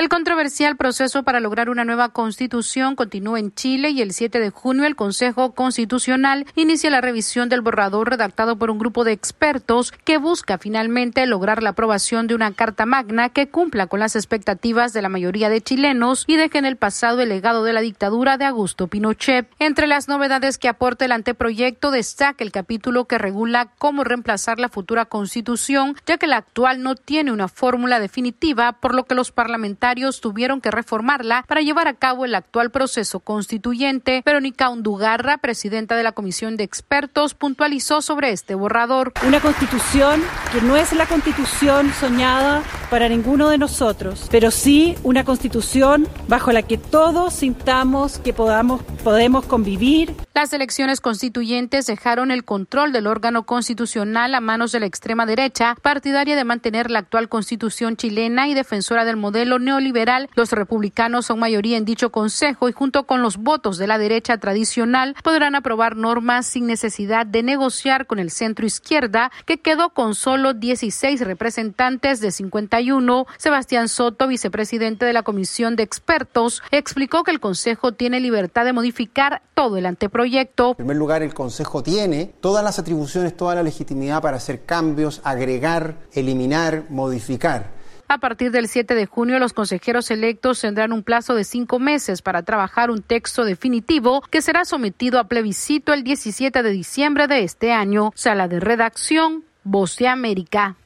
El controversial proceso para lograr una nueva constitución continúa en Chile y el 7 de junio el Consejo Constitucional inicia la revisión del borrador redactado por un grupo de expertos que busca finalmente lograr la aprobación de una Carta Magna que cumpla con las expectativas de la mayoría de chilenos y deje en el pasado el legado de la dictadura de Augusto Pinochet. Entre las novedades que aporta el anteproyecto destaca el capítulo que regula cómo reemplazar la futura constitución, ya que la actual no tiene una fórmula definitiva, por lo que los parlamentarios tuvieron que reformarla para llevar a cabo el actual proceso constituyente. Verónica Undugarra, presidenta de la Comisión de Expertos, puntualizó sobre este borrador. Una constitución que no es la constitución soñada para ninguno de nosotros, pero sí una constitución bajo la que todos sintamos que podemos convivir. Las elecciones constituyentes dejaron el control del órgano constitucional a manos de la extrema derecha, partidaria de mantener la actual constitución chilena y defensora del modelo neoliberal. Los republicanos son mayoría en dicho consejo y junto con los votos de la derecha tradicional podrán aprobar normas sin necesidad de negociar con el centro izquierda, que quedó con solo 16 representantes de 51. Sebastián Soto, vicepresidente de la Comisión de Expertos, explicó que el consejo tiene libertad de modificar todo el anteproyecto. En primer lugar, el consejo tiene todas las atribuciones, toda la legitimidad para hacer cambios, agregar, eliminar, modificar. A partir del 7 de junio, los consejeros electos tendrán un plazo de 5 meses para trabajar un texto definitivo que será sometido a plebiscito el 17 de diciembre de este año. Sala de redacción, Voz de América.